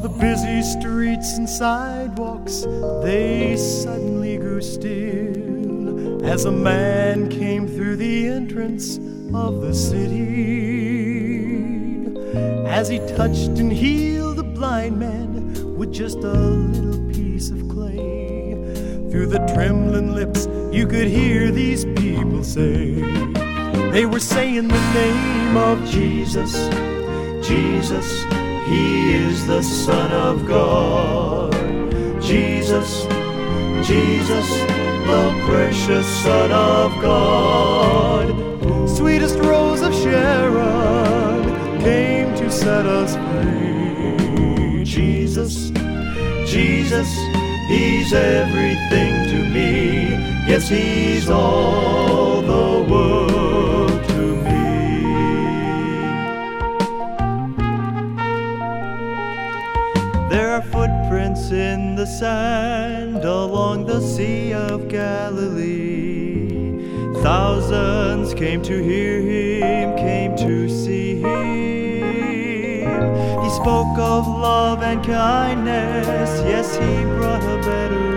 the busy streets and sidewalks, they suddenly grew still as a man came through the entrance of the city. As he touched and healed the blind man with just a little piece of clay, through the trembling lips you could hear these people say, they were saying the name of Jesus, Jesus, He is the Son of God. Jesus, Jesus, the precious Son of God. Sweetest Rose of Sharon came to set us free. Jesus, Jesus, He's everything to me. Yes, He's all the world to me. There are footprints in the sand along the Sea of Galilee. Thousands came to hear Him, came to see Him. He spoke of love and kindness. Yes, He brought a better